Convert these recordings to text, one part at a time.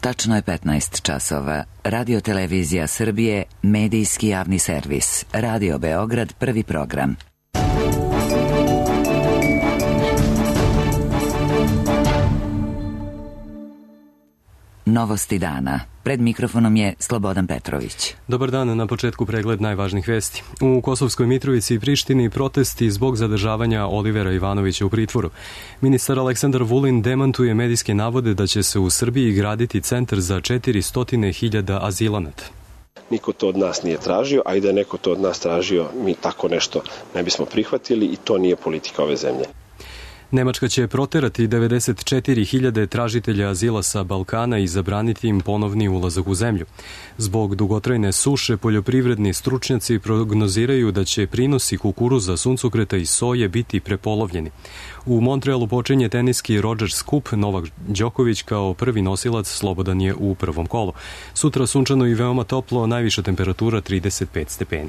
Tačno je 15 časova. Radio Televizija Srbije, medijski javni servis. Radio Beograd, prvi program. Novosti dana. Pred mikrofonom je Slobodan Petrović. Dobar dan, na početku pregled najvažnijih vesti. U Kosovskoj Mitrovici i Prištini protesti zbog zadržavanja Olivera Ivanovića u pritvoru. Ministar Aleksandar Vulin demantuje medijske navode da će se u Srbiji graditi centar za 400.000 azilanata. Niko to od nas nije tražio, a i da je neko to od nas tražio, mi tako nešto ne bismo prihvatili i to nije politika ove zemlje. Nemačka će proterati 94.000 tražitelja azila sa Balkana i zabraniti im ponovni ulazak u zemlju. Zbog dugotrajne suše, poljoprivredni stručnjaci prognoziraju da će prinosi kukuruza, suncokreta i soje biti prepolovljeni. U Montrealu počinje teniski Rogers Cup. Novak Đoković kao prvi nosilac slobodan je u prvom kolu. Sutra sunčano i veoma toplo, najviša temperatura 35 stepeni.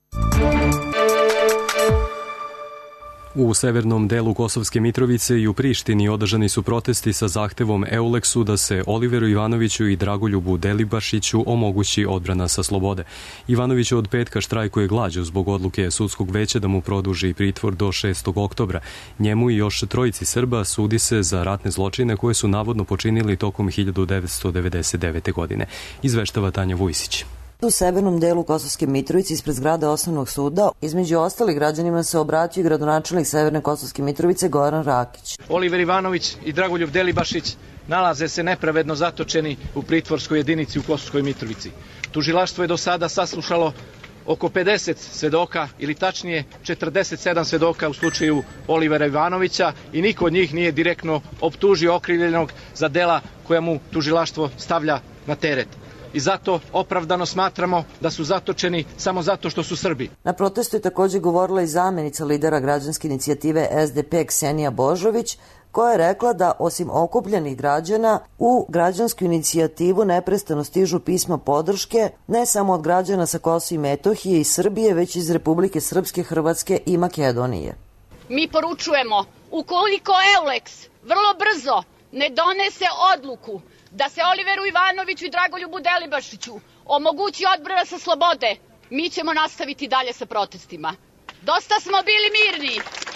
U severnom delu Kosovske Mitrovice i u Prištini održani su protesti sa zahtevom Euleksu da se Oliveru Ivanoviću i Dragoljubu Delibašiću omogući odbrana sa slobode. Ivanović od petka štrajkuje glađu zbog odluke sudskog veća da mu produži pritvor do 6. oktobra. Njemu i još trojici Srba sudi se za ratne zločine koje su navodno počinili tokom 1999. godine. Izveštava Tanja Vujsić. U severnom delu Kosovske Mitrovice ispred zgrade Osnovnog suda, između ostalih građanima se obratio gradonačelnik Severne Kosovske Mitrovice Goran Rakić. Oliver Ivanović i Dragoljub Delibašić nalaze se nepravedno zatočeni u pritvorskoj jedinici u Kosovskoj Mitrovici. Tužilaštvo je do sada saslušalo oko 50 svedoka ili tačnije 47 svedoka u slučaju Olivera Ivanovića i niko od njih nije direktno optužio okrivljenog za dela koja mu tužilaštvo stavlja na teret. I zato opravdano smatramo da su zatočeni samo zato što su Srbi. Na protestu je također govorila i zamjenica lidera građanske inicijative SDP Ksenija Božović, koja je rekla da osim okupljenih građana u građansku inicijativu neprestano stižu pisma podrške ne samo od građana sa Kosova i Metohije i Srbije, već iz Republike Srpske, Hrvatske i Makedonije. Mi poručujemo, ukoliko Euleks vrlo brzo ne donese odluku da se Oliveru Ivanoviću i Dragoljubu Delibašiću omogući odbrana sa slobode, mi ćemo nastaviti dalje sa protestima. Dosta smo bili mirni.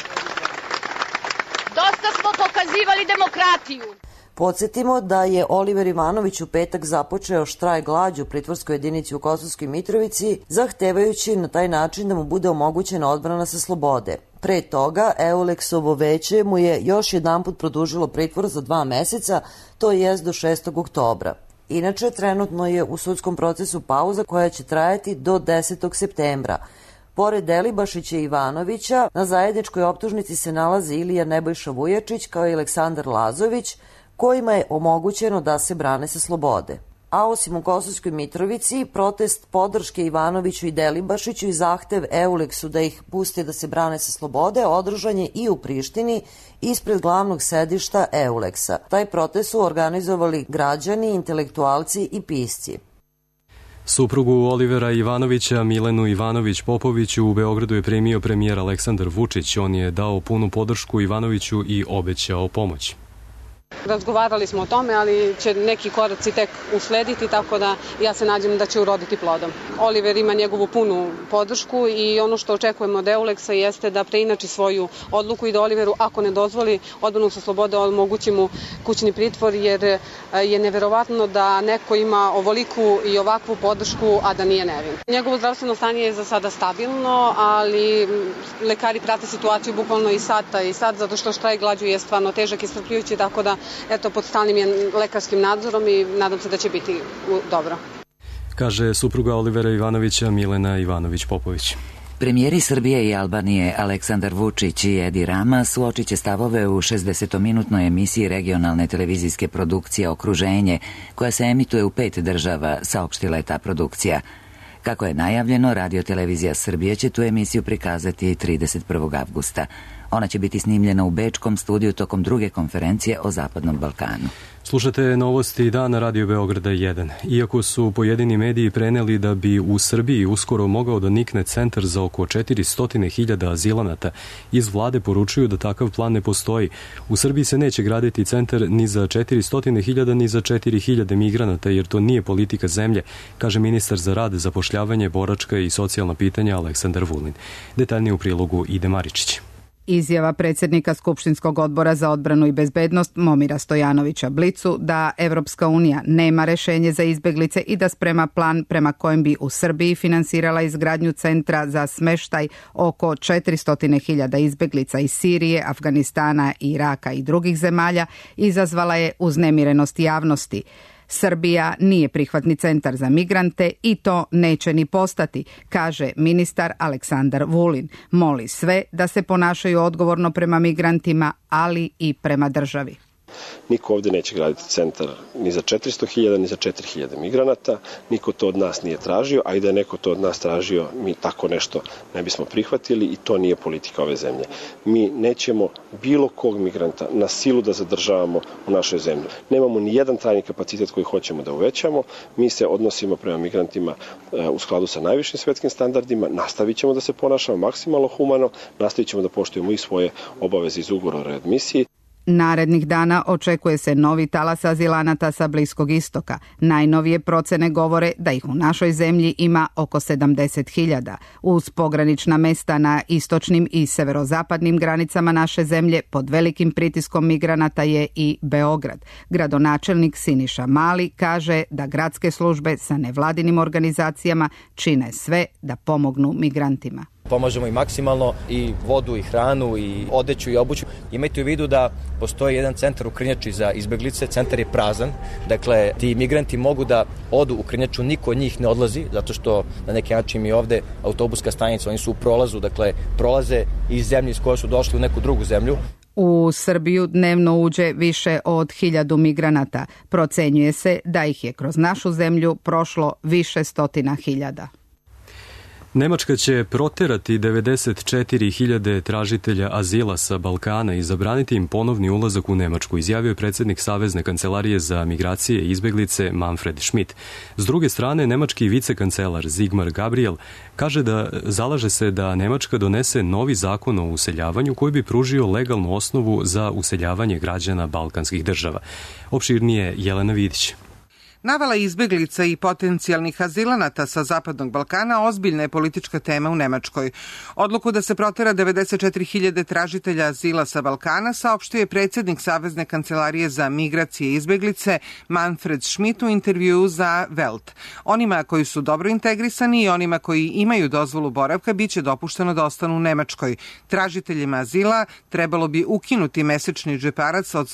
Dosta smo pokazivali demokratiju. Podsjetimo da je Oliver Ivanović u petak započeo štrajk glađu u pritvorskoj jedinici u Kosovskoj Mitrovici, zahtevajući na taj način da mu bude omogućena odbrana sa slobode. Pre toga, Euleksovo veće mu je još jedanput produžilo pritvor za 2 meseca, to jest do 6. oktobra. Inače, trenutno je u sudskom procesu pauza koja će trajati do 10. septembra. Pored Delibašića i Ivanovića, na zajedničkoj optužnici se nalazi Ilija Nebojša Vujačić kao i Aleksandar Lazović, kojima je omogućeno da se brane sa slobode. A osim u Kosovskoj Mitrovici, protest podrške Ivanoviću i Delibašiću i zahtev Euleksu da ih puste da se brane sa slobode održan je i u Prištini ispred glavnog sedišta Euleksa. Taj protest su organizovali građani, intelektualci i pisci. Suprugu Olivera Ivanovića, Milenu Ivanović-Popoviću, u Beogradu je primio premijer Aleksandar Vučić. On je dao punu podršku Ivanoviću i obećao pomoć. Razgovarali smo o tome, ali će neki koraci tek uslediti, tako da ja se nađem da će uroditi plodom. Oliver ima njegovu punu podršku i ono što očekujemo od Euleksa jeste da preinači svoju odluku i da Oliveru, ako ne dozvoli odbranu sa slobode, omogući mu kućni pritvor, jer je neverovatno da neko ima ovoliku i ovakvu podršku, a da nije nevin. Njegovo zdravstveno stanje je za sada stabilno, ali lekari prate situaciju bukvalno i sad, zato što štrajk glađu je stvarno težak i iscrpljujući, tako da eto, pod stalnim je lekarskim nadzorom i nadam se da će biti dobro. Kaže supruga Olivera Ivanovića, Milena Ivanović-Popović. Premijeri Srbije i Albanije Aleksandar Vučić i Edi Rama suočit će stavove u 60-minutnoj emisiji regionalne televizijske produkcije Okruženje, koja se emituje u 5 država, saopštila je ta produkcija. Kako je najavljeno, Radio Televizija Srbije će tu emisiju prikazati 31. avgusta. Ona će biti snimljena u Bečkom studiju tokom druge konferencije o Zapadnom Balkanu. Slušate novosti dana Radio Beograda 1. Iako su pojedini mediji preneli da bi u Srbiji uskoro mogao da nikne centar za oko 400.000 azilanata, iz vlade poručuju da takav plan ne postoji. U Srbiji se neće graditi centar ni za 400.000 ni za 4.000 migranata, jer to nije politika zemlje, kaže ministar za rad, zapošljavanje, boračka i socijalna pitanja Aleksandar Vulin. Detaljnije u prilogu Ide Maričić. Izjava predsjednika Skupštinskog odbora za odbranu i bezbednost Momira Stojanovića Blicu da Evropska unija nema rešenje za izbeglice i da sprema plan prema kojem bi u Srbiji finansirala izgradnju centra za smeštaj oko 400.000 izbeglica iz Sirije, Afganistana, Iraka i drugih zemalja, izazvala je uznemirenost javnosti. Srbija nije prihvatni centar za migrante i to neće ni postati, kaže ministar Aleksandar Vulin. Moli sve da se ponašaju odgovorno prema migrantima, ali i prema državi. Niko ovde neće graditi centar ni za 400.000, ni za 4.000 migranata. Niko to od nas nije tražio, a i da je neko to od nas tražio, mi tako nešto ne bismo prihvatili i to nije politika ove zemlje. Mi nećemo bilo kog migranta na silu da zadržavamo u našoj zemlji. Nemamo ni jedan trajni kapacitet koji hoćemo da uvećamo. Mi se odnosimo prema migrantima u skladu sa najvišim svetskim standardima. Nastavit ćemo da se ponašamo maksimalno humano, nastavit ćemo da poštujemo i svoje obaveze iz ugovora o readmisiji. Narednih dana očekuje se novi talas azilanata sa Bliskog istoka. Najnovije procene govore da ih u našoj zemlji ima oko 70.000. Uz pogranična mesta na istočnim i severozapadnim granicama naše zemlje pod velikim pritiskom migranata je i Beograd. Gradonačelnik Siniša Mali kaže da gradske službe sa nevladinim organizacijama čine sve da pomognu migrantima. Pomažemo i maksimalno i vodu i hranu i odeću i obuću. Imajte u vidu da postoji jedan centar u Krnjači za izbeglice, centar je prazan, dakle ti migranti mogu da odu u Krnjaču, niko od njih ne odlazi, zato što na neki način mi ovde autobuska stanica, oni su u prolazu, dakle prolaze iz zemlje iz koje su došli u neku drugu zemlju. U Srbiju dnevno uđe više od 1.000 migranata. Procenjuje se da ih je kroz našu zemlju prošlo više stotina hiljada. Nemačka će proterati 94.000 tražitelja azila sa Balkana i zabraniti im ponovni ulazak u Nemačku, izjavio je predsjednik Savezne kancelarije za migracije i izbeglice Manfred Schmidt. S druge strane, nemački vicekancelar Sigmar Gabriel kaže da zalaže se da Nemačka donese novi zakon o useljavanju koji bi pružio legalnu osnovu za useljavanje građana balkanskih država. Opširnije Jelena Vidić. Navala izbeglica i potencijalnih azilanata sa Zapadnog Balkana ozbiljna je politička tema u Nemačkoj. Odluku da se protera 94.000 tražitelja azila sa Balkana saopštio je predsjednik Savezne kancelarije za migracije i izbeglice Manfred Schmidt u intervjuu za Welt. Onima koji su dobro integrisani i onima koji imaju dozvolu boravka biće dopušteno da ostanu u Nemačkoj. Tražiteljima azila trebalo bi ukinuti mesečni džeparac od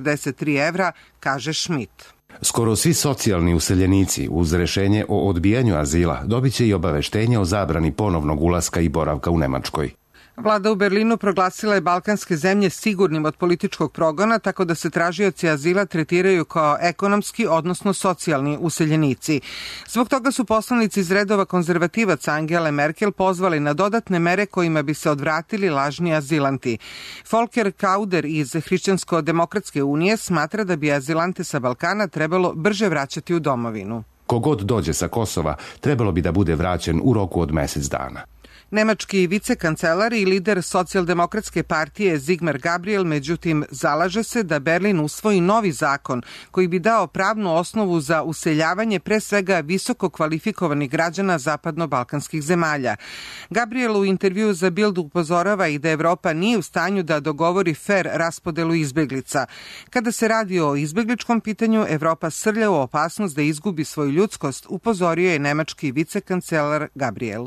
143 evra, kaže Schmidt. Skoro svi socijalni useljenici uz rešenje o odbijanju azila dobit će i obaveštenje o zabrani ponovnog ulaska i boravka u Nemačkoj. Vlada u Berlinu proglasila je balkanske zemlje sigurnim od političkog progona, tako da se tražioci azila tretiraju kao ekonomski, odnosno socijalni useljenici. Zbog toga su poslanici iz redova konzervativaca Angele Merkel pozvali na dodatne mere kojima bi se odvratili lažni azilanti. Volker Kauder iz Hrišćansko-demokratske unije smatra da bi azilante sa Balkana trebalo brže vraćati u domovinu. Kogod dođe sa Kosova trebalo bi da bude vraćen u roku od mesec dana. Nemački vicekancelar i lider socijaldemokratske partije Sigmar Gabriel, međutim, zalaže se da Berlin usvoji novi zakon koji bi dao pravnu osnovu za useljavanje pre svega visoko kvalifikovanih građana zapadno-balkanskih zemalja. Gabriel u intervjuu za Bild upozorava i da Evropa nije u stanju da dogovori fer raspodelu izbeglica. Kada se radi o izbegličkom pitanju, Evropa srlja u opasnost da izgubi svoju ljudskost, upozorio je nemački vicekancelar Gabriel.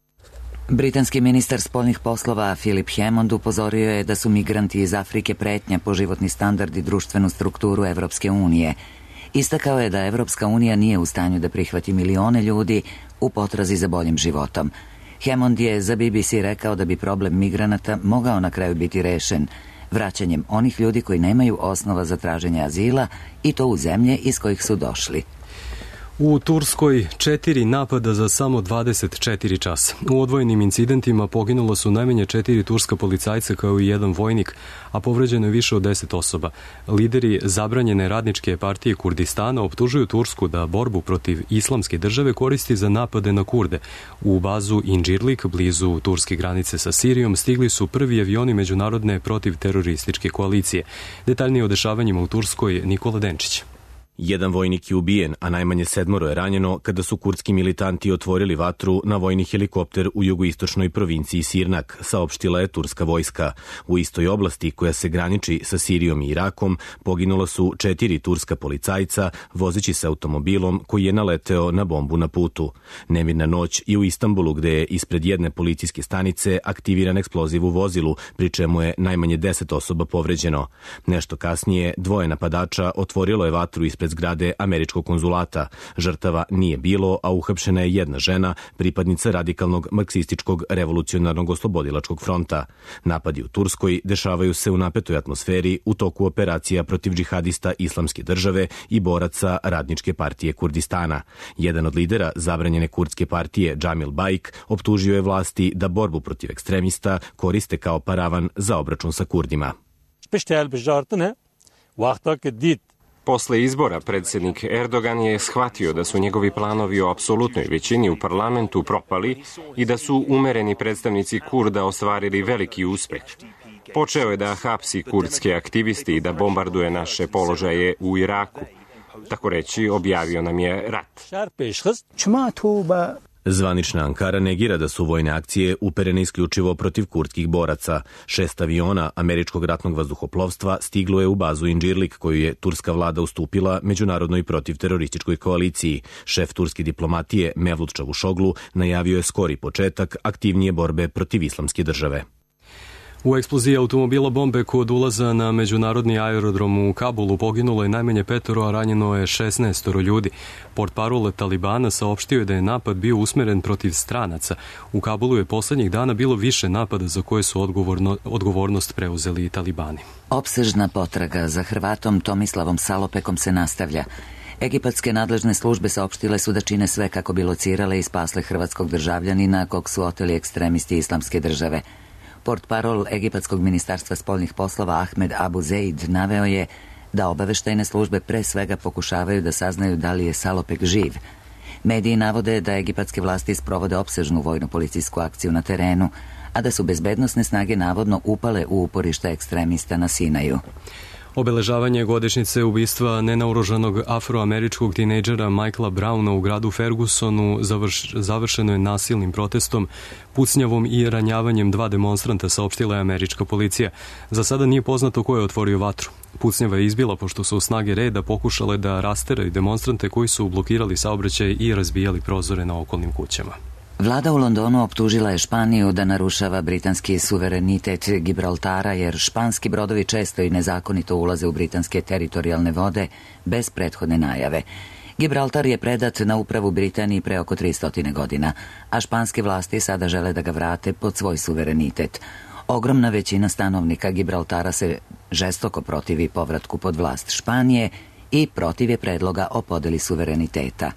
Britanski ministar spoljnih poslova Philip Hammond upozorio je da su migranti iz Afrike pretnja po životni standard i društvenu strukturu Evropske unije. Istakao je da Evropska unija nije u stanju da prihvati milione ljudi u potrazi za boljim životom. Hammond je za BBC rekao da bi problem migranata mogao na kraju biti rešen vraćanjem onih ljudi koji nemaju osnova za traženje azila i to u zemlje iz kojih su došli. U Turskoj 4 napada za samo 24 časa. U odvojenim incidentima poginulo su najmanje 4 turska policajca kao i 1 vojnik, a povređeno je više od 10 osoba. Lideri zabranjene radničke partije Kurdistana optužuju Tursku da borbu protiv islamske države koristi za napade na Kurde. U bazu Incirlik, blizu turske granice sa Sirijom, stigli su prvi avioni međunarodne protivterorističke koalicije. Detaljnije o dešavanjima u Turskoj Nikola Denčić. 1 vojnik je ubijen, a najmanje 7 je ranjeno kada su kurdski militanti otvorili vatru na vojni helikopter u jugoistočnoj provinciji Sirnak, saopštila je turska vojska. U istoj oblasti koja se graniči sa Sirijom i Irakom poginula su 4 turska policajca vozeći se automobilom koji je naleteo na bombu na putu. Nemirna noć i u Istanbulu gde je ispred jedne policijske stanice aktiviran eksploziv u vozilu, pri čemu je najmanje 10 osoba povređeno. Nešto kasnije 2 napadača otvorilo je vatru ispred zgrade američkog konzulata. Žrtava nije bilo, a uhapšena je 1 žena, pripadnica radikalnog marksističkog revolucionarnog oslobodilačkog fronta. Napadi u Turskoj dešavaju se u napetoj atmosferi u toku operacija protiv džihadista Islamske države i boraca radničke partije Kurdistana. Jedan od lidera zabranjene kurdske partije, Džamil Bajk, optužio je vlasti da borbu protiv ekstremista koriste kao paravan za obračun sa Kurdima. Posle izbora predsjednik Erdogan je shvatio da su njegovi planovi o apsolutnoj većini u parlamentu propali i da su umereni predstavnici Kurda ostvarili veliki uspeh. Počeo je da hapsi kurdske aktivisti i da bombarduje naše položaje u Iraku. Tako reći, objavio nam je rat. Zvanična Ankara negira da su vojne akcije uperene isključivo protiv kurdskih boraca. 6 aviona američkog ratnog vazduhoplovstva stiglo je u bazu Incirlik, koju je turska vlada ustupila međunarodnoj protivterorističkoj koaliciji. Šef turske diplomatije Mevlut Čavuşoglu najavio je skori početak aktivnije borbe protiv islamske države. U eksploziji automobila bombe kod ulaza na međunarodni aerodrom u Kabulu poginulo je najmanje 5, a ranjeno je 16 ljudi. Portparol Talibana saopštio je da je napad bio usmeren protiv stranaca. U Kabulu je poslednjih dana bilo više napada za koje su odgovornost preuzeli Talibani. Opsežna potraga za Hrvatom Tomislavom Salopekom se nastavlja. Egipatske nadležne službe saopštile su da čine sve kako bi locirale i spasle hrvatskog državljanina kog su oteli ekstremisti Islamske države. Portparol Egipatskog ministarstva spoljnih poslova Ahmed Abu Zeid naveo je da obaveštajne službe pre svega pokušavaju da saznaju da li je Salopek živ. Mediji navode da egipatske vlasti sprovode opsežnu vojno-policijsku akciju na terenu, a da su bezbednosne snage navodno upale u uporišta ekstremista na Sinaju. Obeležavanje godišnjice ubistva nenaoružanog afroameričkog tinejdžera Michaela Browna u gradu Fergusonu završeno je nasilnim protestom, pucnjavom i ranjavanjem 2 demonstranta, saopštila je američka policija. Za sada nije poznato ko je otvorio vatru. Pucnjava je izbila pošto su snage reda pokušale da rasteraju demonstrante koji su blokirali saobraćaj i razbijali prozore na okolnim kućama. Vlada u Londonu optužila je Španiju da narušava britanski suverenitet Gibraltara, jer španski brodovi često i nezakonito ulaze u britanske teritorijalne vode bez prethodne najave. Gibraltar je predat na upravu Britaniji pre oko 300 godina, a španske vlasti sada žele da ga vrate pod svoj suverenitet. Ogromna većina stanovnika Gibraltara se žestoko protivi povratku pod vlast Španije i protiv je predloga o podeli suvereniteta.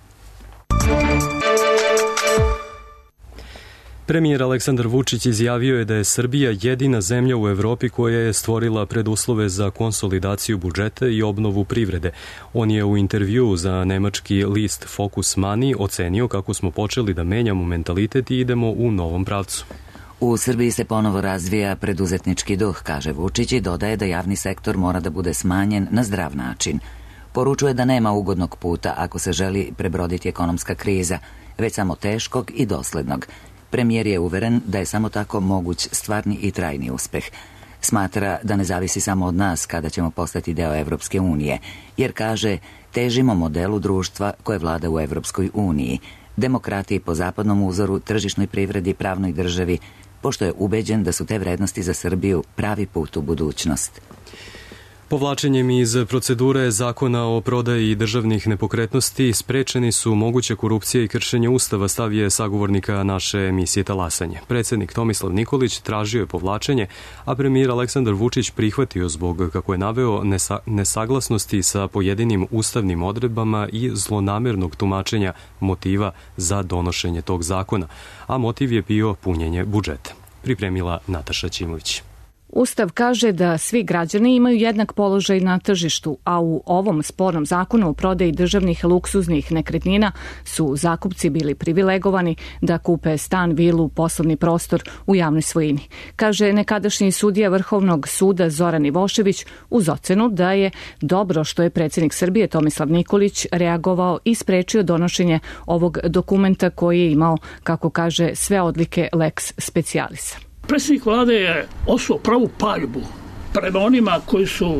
Premijer Aleksandar Vučić izjavio je da je Srbija jedina zemlja u Evropi koja je stvorila preduslove za konsolidaciju budžeta i obnovu privrede. On je u intervjuu za nemački list Focus Money ocenio kako smo počeli da menjamo mentalitet i idemo u novom pravcu. U Srbiji se ponovo razvija preduzetnički duh, kaže Vučić, i dodaje da javni sektor mora da bude smanjen na zdrav način. Poručuje da nema ugodnog puta ako se želi prebroditi ekonomska kriza, već samo teškog i doslednog. Premijer je uveren da je samo tako moguć stvarni i trajni uspeh. Smatra da ne zavisi samo od nas kada ćemo postati deo Evropske unije, jer kaže težimo modelu društva koje vlada u Evropskoj uniji, demokratiji po zapadnom uzoru, tržišnoj privredi, pravnoj državi, pošto je ubeđen da su te vrednosti za Srbiju pravi put u budućnost. Povlačenjem iz procedure zakona o prodaji državnih nepokretnosti sprečeni su moguće korupcije i kršenje ustava, stav je sagovornika naše emisije Talasanje. Predsjednik Tomislav Nikolić tražio je povlačenje, a premijer Aleksandar Vučić prihvatio zbog, kako je naveo, nesaglasnosti sa pojedinim ustavnim odredbama i zlonamernog tumačenja motiva za donošenje tog zakona, a motiv je bio punjenje budžeta. Pripremila Nataša Ćimović. Ustav kaže da svi građani imaju jednak položaj na tržištu, a u ovom spornom zakonu o prodaji državnih luksuznih nekretnina su zakupci bili privilegovani da kupe stan, vilu, poslovni prostor u javnoj svojini. Kaže nekadašnji sudija Vrhovnog suda Zoran Ivošević uz ocenu da je dobro što je predsjednik Srbije Tomislav Nikolić reagovao i sprečio donošenje ovog dokumenta koji je imao, kako kaže, sve odlike lex specialisa. Predsjednik vlade je osuo pravu paljbu prema onima koji su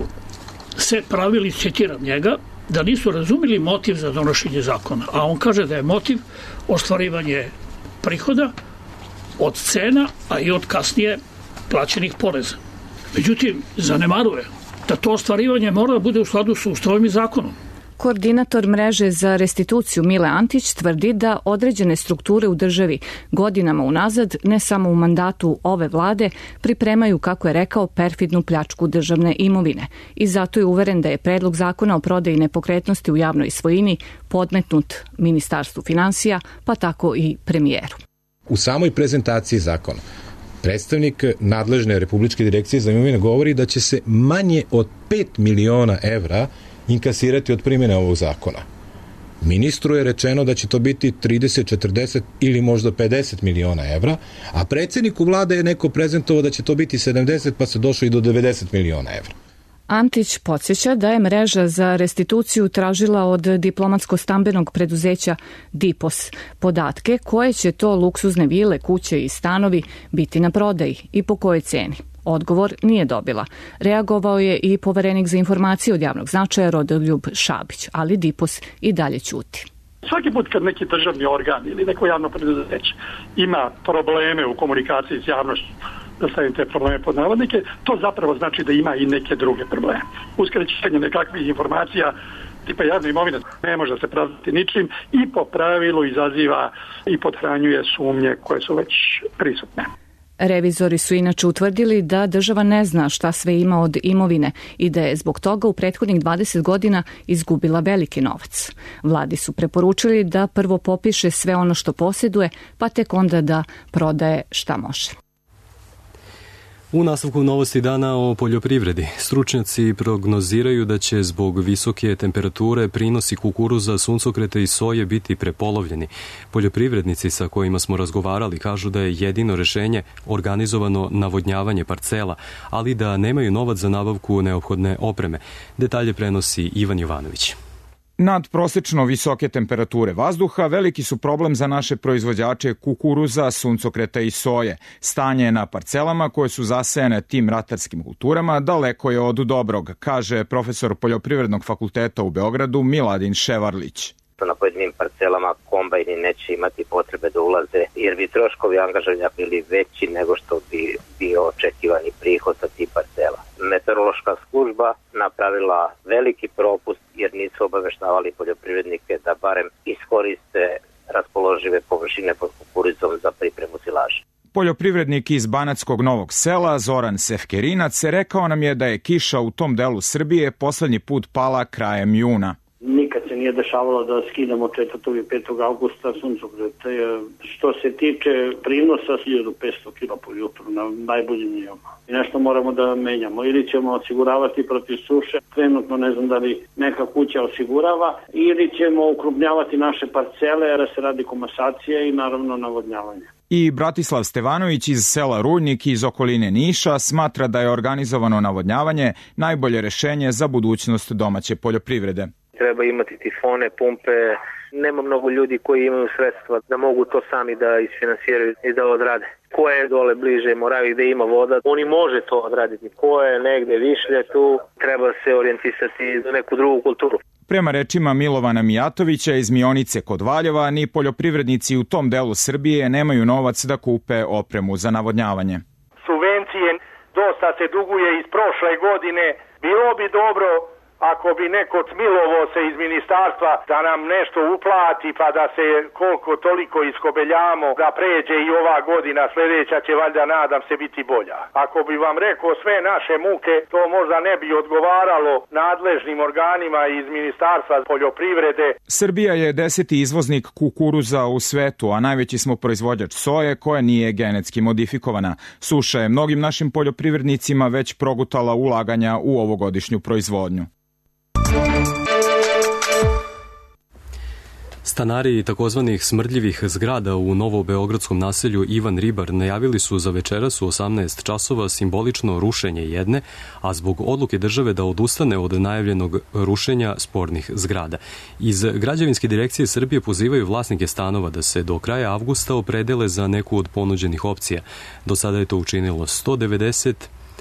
se pravili, citiram njega, da nisu razumeli motiv za donošenje zakona. A on kaže da je motiv ostvarivanje prihoda od cena, a i od kasnije plaćenih poreza. Međutim, zanemaruje da to ostvarivanje mora da bude u skladu sa Ustavom i zakonom. Koordinator mreže za restituciju Mile Antić tvrdi da određene strukture u državi godinama unazad, ne samo u mandatu ove vlade, pripremaju, kako je rekao, perfidnu pljačku državne imovine. I zato je uveren da je predlog zakona o prodaji nepokretnosti u javnoj svojini podmetnut Ministarstvu finansija, pa tako i premijeru. U samoj prezentaciji zakona predstavnik nadležne Republičke direkcije za imovinu govori da će se manje od 5 miliona evra inkasirati od primjene ovog zakona. Ministru je rečeno da će to biti 30, 40 ili možda 50 miliona evra, a predsjedniku vlade je neko prezentovao da će to biti 70, pa se došlo i do 90 miliona evra. Antić podsjeća da je mreža za restituciju tražila od diplomatsko-stambenog preduzeća DIPOS podatke koje će to luksuzne vile, kuće i stanovi biti na prodaji i po kojoj ceni. Odgovor nije dobila. Reagovao je i poverenik za informacije od javnog značaja Rodoljub Šabić, ali DIPOS i dalje ćuti. Svaki put kad neki državni organ ili neko javno preduzeće ima probleme u komunikaciji s javnošću, da stavim te probleme pod navodnike, to zapravo znači da ima i neke druge probleme. Uskraćivanje nekakvih informacija tipa javne imovine ne može se pravdati ničim i po pravilu izaziva i pothranjuje sumnje koje su već prisutne. Revizori su inače utvrdili da država ne zna šta sve ima od imovine i da je zbog toga u prethodnih 20 godina izgubila veliki novac. Vladi su preporučili da prvo popiše sve ono što posjeduje, pa tek onda da prodaje šta može. U nastavku novosti dana o poljoprivredi, stručnjaci prognoziraju da će zbog visoke temperature prinosi kukuruza, suncokreta i soje biti prepolovljeni. Poljoprivrednici sa kojima smo razgovarali kažu da je jedino rešenje organizovano navodnjavanje parcela, ali da nemaju novac za nabavku neophodne opreme. Detalje prenosi Ivan Jovanović. Nadprosečno visoke temperature vazduha veliki su problem za naše proizvođače kukuruza, suncokreta i soje. Stanje na parcelama koje su zasejane tim ratarskim kulturama daleko je od dobrog, kaže profesor Poljoprivrednog fakulteta u Beogradu Miladin Ševarlić. Na pojedinim parcelama kombajni neće imati potrebe da ulaze jer bi troškovi angažovanja bili veći nego što bi bio očekivani prihod sa tih parcela. Meteorološka služba napravila veliki propust jer nisu obaveštavali poljoprivrednike da barem iskoriste raspoložive površine pod kukuruzom za pripremu silaža. Poljoprivrednik iz Banatskog Novog Sela Zoran Sefkerinac rekao nam je da je kiša u tom delu Srbije poslednji put pala krajem juna. Nikad se nije dešavalo da skidamo 4. i 5. augusta suncokrete. Što se tiče prinosa, 1500 kg po jutru na najboljim nivama. I nešto moramo da menjamo. Ili ćemo osiguravati protiv suše, trenutno ne znam da li neka kuća osigurava, ili ćemo ukrupnjavati naše parcele jer se radi komasacija i naravno navodnjavanje. I Bratislav Stevanović iz sela Rudnik iz okoline Niša smatra da je organizovano navodnjavanje najbolje rešenje za budućnost domaće poljoprivrede. Treba imati tifone, pumpe, nema mnogo ljudi koji imaju sredstva da mogu to sami da isfinansiraju i da odrade. Ko je dole bliže Moravi gde ima voda, oni može to odraditi. Ko je negde višlje, tu treba se orijentisati za neku drugu kulturu. Prema rečima Milovana Mijatovića iz Mionice kod Valjeva, ni poljoprivrednici u tom delu Srbije nemaju novac da kupe opremu za navodnjavanje. Subvencije dosta šta se duguje iz prošle godine, bilo bi dobro ako bi neko smilovo se iz ministarstva da nam nešto uplati pa da se koliko toliko iskobeljamo da pređe i ova godina, sljedeća će valjda nadam se biti bolja. Ako bi vam rekao sve naše muke, to možda ne bi odgovaralo nadležnim organima iz Ministarstva poljoprivrede. Srbija je 10. izvoznik kukuruza u svetu, a najveći smo proizvođač soje koja nije genetski modifikovana. Suša je mnogim našim poljoprivrednicima već progutala ulaganja u ovogodišnju proizvodnju. Stanari takozvanih smrdljivih zgrada u novobeogradskom naselju Ivan Ribar najavili su za večeras u 18 časova simbolično rušenje jedne, a zbog odluke države da odustane od najavljenog rušenja spornih zgrada. Iz Građevinske direkcije Srbije pozivaju vlasnike stanova da se do kraja avgusta opredele za neku od ponuđenih opcija. Do sada je to učinilo 190,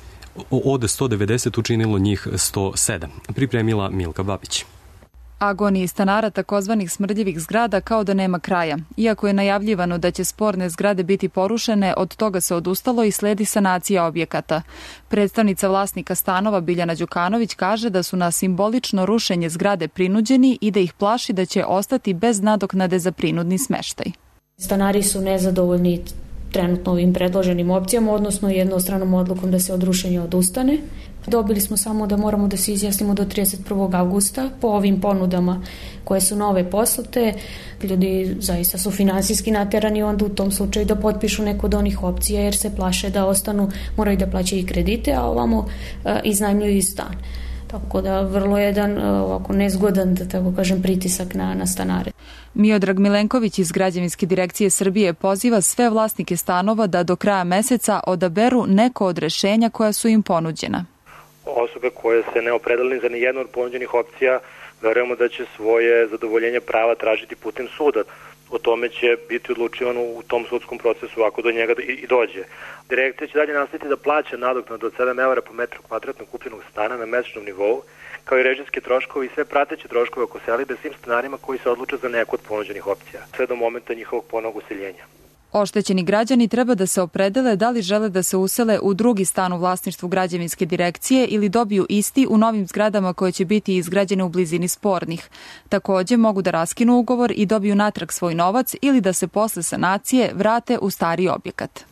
od 190 učinilo njih 107. Pripremila Milka Babić. Agoniji stanara takozvanih smrdljivih zgrada kao da nema kraja. Iako je najavljivano da će sporne zgrade biti porušene, od toga se odustalo i sledi sanacija objekata. Predstavnica vlasnika stanova Biljana Đukanović kaže da su na simbolično rušenje zgrade prinuđeni i da ih plaši da će ostati bez nadoknade za prinudni smeštaj. Stanari su nezadovoljni trenutno ovim predloženim opcijama, odnosno jednostranom odlukom da se od rušenja odustane. Dobili smo samo da moramo da se izjasnimo do 31. avgusta po ovim ponudama koje su nove poslate. Ljudi zaista su finansijski naterani onda u tom slučaju da potpišu neku od onih opcija jer se plaše da ostanu, moraju da plaćaju i kredite, a ovamo iznajmljuju i stan. Tako da vrlo jedan ovako nezgodan, da tako kažem, pritisak na stanare. Miodrag Milenković iz Građevinske direkcije Srbije poziva sve vlasnike stanova da do kraja meseca odaberu neko od rešenja koja su im ponuđena. Osobe koje se ne opredele za nijednu od ponuđenih opcija, verujemo da će svoje zadovoljenje prava tražiti putem suda. O tome će biti odlučivano u tom sudskom procesu ako do njega i dođe. Direkcija će dalje nastaviti da plaća nadoknadu od 7 € po metru kvadratnog kupljenog stana na mesečnom nivou, kao i režijske troškove i sve prateće troškove oko selidbe svim stanarima koji se odluče za neku od ponuđenih opcija, sve do momenta njihovog ponovnog useljenja. Oštećeni građani treba da se opredele da li žele da se usele u drugi stan u vlasništvu Građevinske direkcije ili dobiju isti u novim zgradama koje će biti izgrađene u blizini spornih. Takođe mogu da raskinu ugovor i dobiju natrag svoj novac ili da se posle sanacije vrate u stari objekat.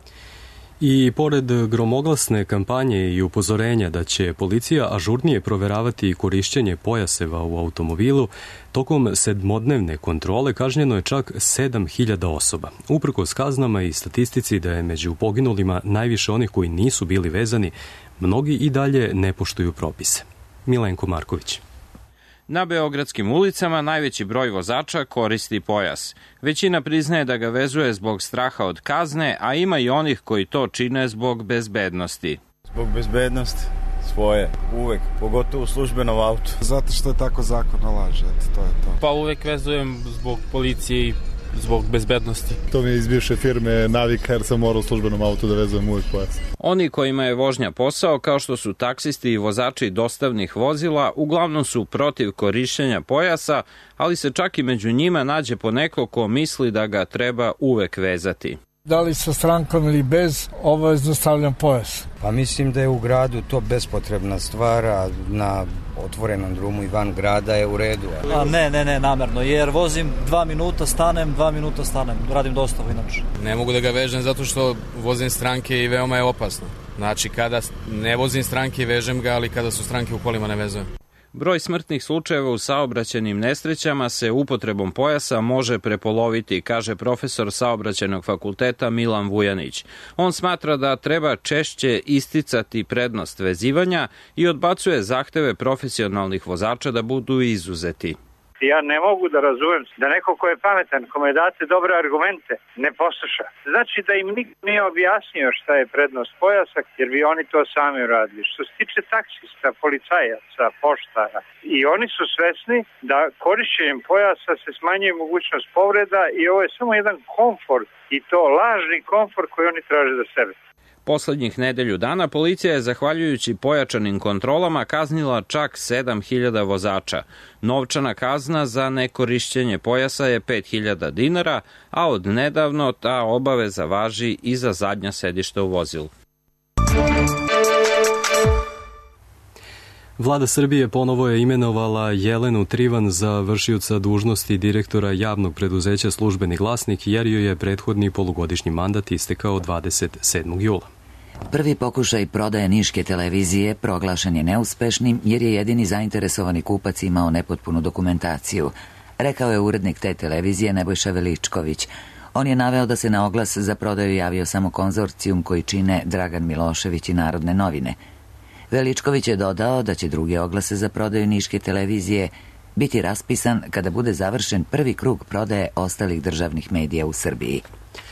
I pored gromoglasne kampanje i upozorenja da će policija ažurnije proveravati korišćenje pojaseva u automobilu, tokom 7-dnevne kontrole kažnjeno je čak 7.000 osoba. Uprkos kaznama i statistici da je među poginulima najviše onih koji nisu bili vezani, mnogi i dalje ne poštuju propise. Milenko Marković. Na beogradskim ulicama najveći broj vozača koristi pojas. Većina priznaje da ga vezuje zbog straha od kazne, a ima i onih koji to čine zbog bezbednosti. Zbog bezbednosti svoje, uvek, pogotovo u službenom autu. Zato što je tako zakon nalaže, to je to. Pa uvek vezujem zbog policije i zbog bezbednosti. To mi je iz bivše firme navika jer sam morao u službenom autu da vezujem uvek pojas. Oni kojima je vožnja posao, kao što su taksisti i vozači dostavnih vozila, uglavnom su protiv korišćenja pojasa, ali se čak i među njima nađe poneko ko misli da ga treba uvek vezati. Da li sa strankom ili bez, obavezno stavljam pojas. Pa mislim da je u gradu to bespotrebna stvar, a na otvorenom drumu i van grada je u redu. Ne, namerno, jer vozim 2 minuta, stanem, 2 minuta stanem, radim dostavu inače. Ne mogu da ga vežem zato što vozim stranke i veoma je opasno. Znači, kada ne vozim stranke, vežem ga, ali kada su stranke u kolima ne vezujem. Broj smrtnih slučajeva u saobraćajnim nesrećama se upotrebom pojasa može prepoloviti, kaže profesor saobraćajnog fakulteta Milan Vujanić. On smatra da treba češće isticati prednost vezivanja i odbacuje zahteve profesionalnih vozača da budu izuzeti. Ja ne mogu da razumem da neko ko je pametan, kome date dobre argumente, ne posluša. Znači da im niko nije objasnio šta je prednost pojasa, jer bi oni to sami uradili. Što se tiče taksista, policajaca, poštara, i oni su svesni da korišćenjem pojasa se smanjuje mogućnost povreda i ovo je samo jedan komfort, i to lažni komfort koji oni traže za sebe. Poslednjih nedelju dana policija je, zahvaljujući pojačanim kontrolama, kaznila čak 7.000 vozača. Novčana kazna za nekorišćenje pojasa je 5.000 dinara, a od nedavno ta obaveza važi i za zadnja sedišta u vozilu. Vlada Srbije ponovo je imenovala Jelenu Trivan za vršioca dužnosti direktora javnog preduzeća Službeni glasnik, jer joj je prethodni polugodišnji mandat istekao 27. jula. Prvi pokušaj prodaje niške televizije proglašen je neuspešnim jer je jedini zainteresovani kupac imao nepotpunu dokumentaciju, rekao je urednik te televizije Nebojša Veličković. On je naveo da se na oglas za prodaju javio samo konzorcijum koji čine Dragan Milošević i Narodne novine. Veličković je dodao da će druge oglase za prodaju niške televizije biti raspisan kada bude završen prvi krug prodaje ostalih državnih medija u Srbiji.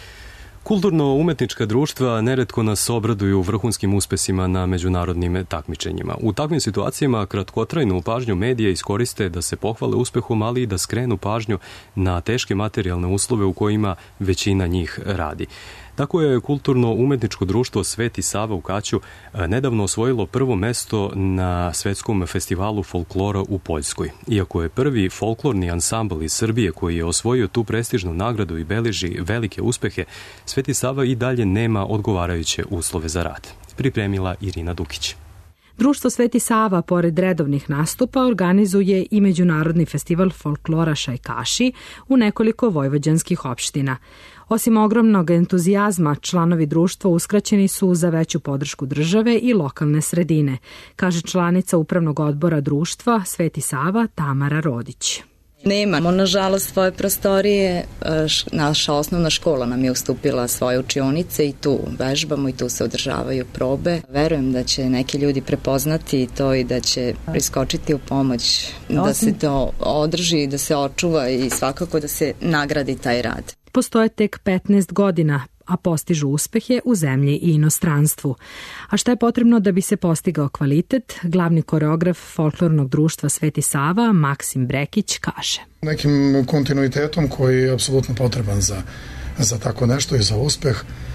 Kulturno-umetnička društva neretko nas obraduju vrhunskim uspesima na međunarodnim takmičenjima. U takvim situacijama kratkotrajnu pažnju medija iskoriste da se pohvale uspehom, ali i da skrenu pažnju na teške materijalne uslove u kojima većina njih radi. Tako je Kulturno-umetničko društvo Sveti Sava u Kaću nedavno osvojilo prvo mesto na svetskom festivalu folklora u Poljskoj. Iako je prvi folklorni ansambl iz Srbije koji je osvojio tu prestižnu nagradu i beleži velike uspehe, Sveti Sava i dalje nema odgovarajuće uslove za rad. Pripremila Irina Dukić. Društvo Sveti Sava, pored redovnih nastupa, organizuje i Međunarodni festival folklora Šajkaši u nekoliko vojvođanskih opština. Osim ogromnog entuzijazma, članovi društva uskraćeni su za veću podršku države i lokalne sredine, kaže članica upravnog odbora društva Sveti Sava Tamara Rodić. Nemamo, nažalost, svoje prostorije. Naša osnovna škola nam je ustupila svoje učionice i tu vežbamo i tu se održavaju probe. Verujem da će neki ljudi prepoznati to i da će priskočiti u pomoć, da se to održi, da se očuva i svakako da se nagradi taj rad. Postoje tek 15 godina, a postižu uspehe u zemlji i inostranstvu. A šta je potrebno da bi se postigao kvalitet? Glavni koreograf folklornog društva Sveti Sava, Maksim Brekić, kaže. Nekim kontinuitetom koji je apsolutno potreban za tako nešto i za uspeh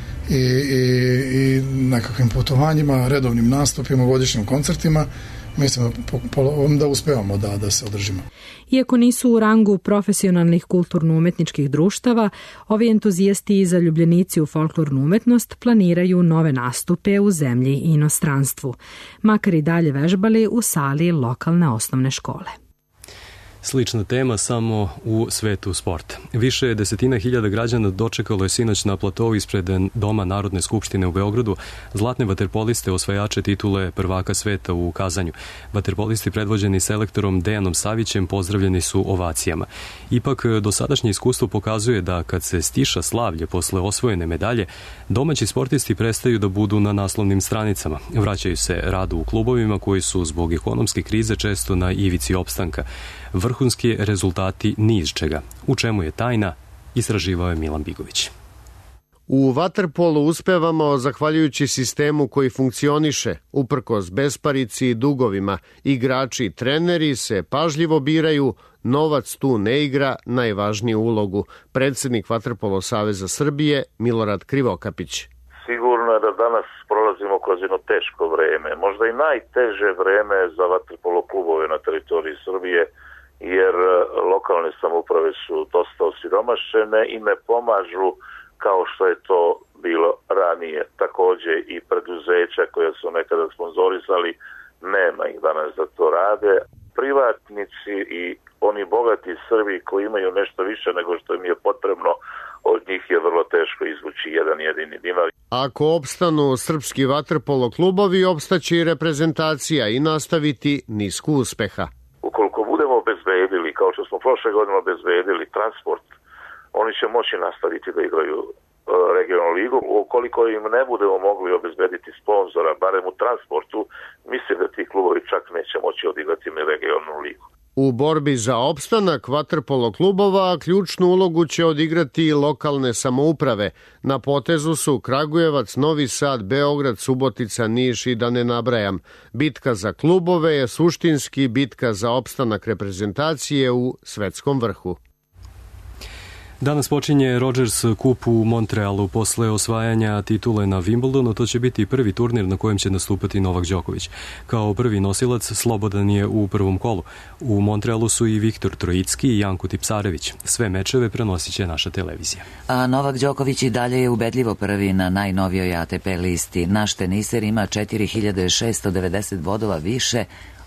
i nekakvim putovanjima, redovnim nastupima, godišnjim koncertima, mislim da uspevamo da se održimo. Iako nisu u rangu profesionalnih kulturno-umetničkih društava, ovi entuzijasti i zaljubljenici u folklornu umetnost planiraju nove nastupe u zemlji i inostranstvu, makar i dalje vežbali u sali lokalne osnovne škole. Slična tema, samo u svetu sporta. Više desetina hiljada građana dočekalo je sinoć na platou ispred Doma Narodne skupštine u Beogradu zlatne vaterpoliste osvajače titule prvaka sveta u kazanju. Vaterpolisti predvođeni selektorom Dejanom Savićem pozdravljeni su ovacijama. Ipak, dosadašnje iskustvo pokazuje da kad se stiša slavlje posle osvojene medalje, domaći sportisti prestaju da budu na naslovnim stranicama. Vraćaju se radu u klubovima koji su zbog ekonomske krize često na ivici opstanka. Vrhunski rezultati ni iz čega. U čemu je tajna, istraživao je Milan Bigović. U vaterpolu uspevamo zahvaljujući sistemu koji funkcioniše, uprkos besparici i dugovima. Igrači i treneri se pažljivo biraju, novac tu ne igra najvažniju ulogu. Predsednik Vaterpolo Saveza Srbije Milorad Krivokapić. Sigurno je da danas prolazimo kroz jedno teško vreme, možda i najteže vreme za vaterpolo klubove na teritoriji Srbije, jer lokalne samouprave su dosta osiromašene i ne pomažu kao što je to bilo ranije. Takođe i preduzeća koja su nekada sponzorisali, nema ih danas da to rade. Privatnici i oni bogati Srbi koji imaju nešto više nego što im je potrebno, od njih je vrlo teško izvući jedan jedini dinar. Ako opstanu srpski vaterpolo klubovi, opstaće i reprezentacija i nastaviti nisku uspeha. Ukoliko budemo obezbedili, kao što smo prošle godine obezbedili transport, oni će moći nastaviti da igraju regionalnu ligu. Ukoliko im ne budemo mogli obezbediti sponzora, barem u transportu, mislim da ti klubovi čak neće moći odigrati ni regionalnu ligu. U borbi za opstanak vaterpolo klubova ključnu ulogu će odigrati i lokalne samouprave. Na potezu su Kragujevac, Novi Sad, Beograd, Subotica, Niš i da ne nabrajam. Bitka za klubove je suštinski bitka za opstanak reprezentacije u svetskom vrhu. Danas počinje Rogers Cup u Montrealu. Posle osvajanja titule na Wimbledonu, to će biti prvi turnir na kojem će nastupati Novak Đoković. Kao prvi nosilac slobodan je u prvom kolu. U Montrealu su i Viktor Trojicki i Janko Tipsarević. Sve mečeve prenosit će naša televizija. A Novak Đoković i dalje je ubedljivo prvi na najnovijoj ATP listi. Naš teniser ima 4690 bodova više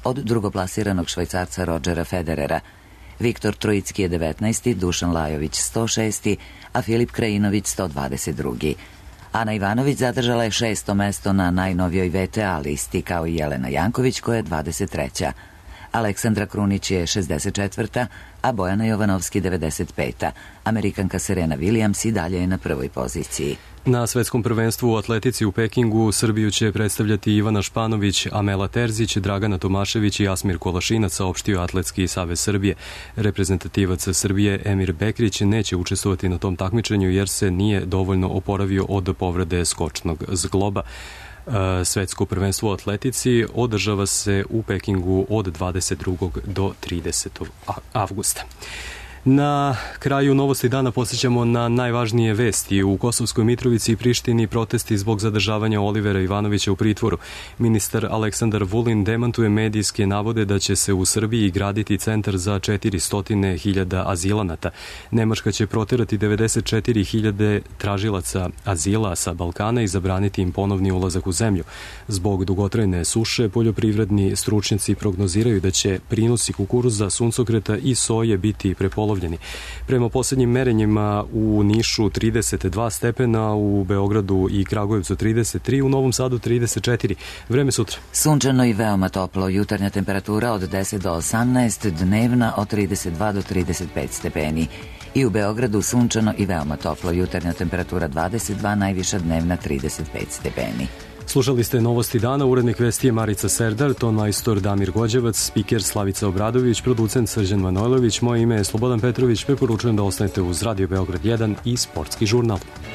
od drugoplasiranog Švajcarca Rodgera Federera. Viktor Trojicki je 19. Dušan Lajović 106. a Filip Krajinović 122. Ana Ivanović zadržala je 6. mesto na najnovijoj VTA listi, kao i Jelena Janković koja je 23. Aleksandra Krunić je 64. a Bojana Jovanovski 95. Amerikanka Serena Williams i dalje je na prvoj poziciji. Na svetskom prvenstvu u atletici u Pekingu Srbiju će predstavljati Ivana Španović, Amela Terzić, Dragana Tomašević i Asmir Kolašinac, saopštio Atletski savez Srbije. Reprezentativac Srbije Emir Bekrić neće učestvovati na tom takmičenju jer se nije dovoljno oporavio od povrede skočnog zgloba. Svetsko prvenstvo u atletici održava se u Pekingu od 22. do 30. avgusta. Na kraju novosti dana podsjećamo na najvažnije vesti. U Kosovskoj Mitrovici i Prištini protesti zbog zadržavanja Olivera Ivanovića u pritvoru. Ministar Aleksandar Vulin demantuje medijske navode da će se u Srbiji graditi centar za 400.000 azilanata. Nemačka će proterati 94.000 tražilaca azila sa Balkana i zabraniti im ponovni ulazak u zemlju. Zbog dugotrajne suše, poljoprivredni stručnjaci prognoziraju da će prinosi kukuruza, suncokreta i soje biti prepolovljeni. Prema posljednjim merenjima u Nišu 32 stepena, u Beogradu i Kragujevcu 33, u Novom Sadu 34. Vreme sutra. Sunčano i veoma toplo, jutarnja temperatura od 10 do 18, dnevna od 32 do 35 stepeni. I u Beogradu sunčano i veoma toplo, jutarnja temperatura 22, najviša dnevna 35 stepeni. Slušali ste novosti dana, urednik vesti je Marica Serdar, ton majstor Damir Gođevac, spiker Slavica Obradović, producent Srđan Manojlović, moje ime je Slobodan Petrović, preporučujem da ostanete uz Radio Beograd 1 i Sportski žurnal.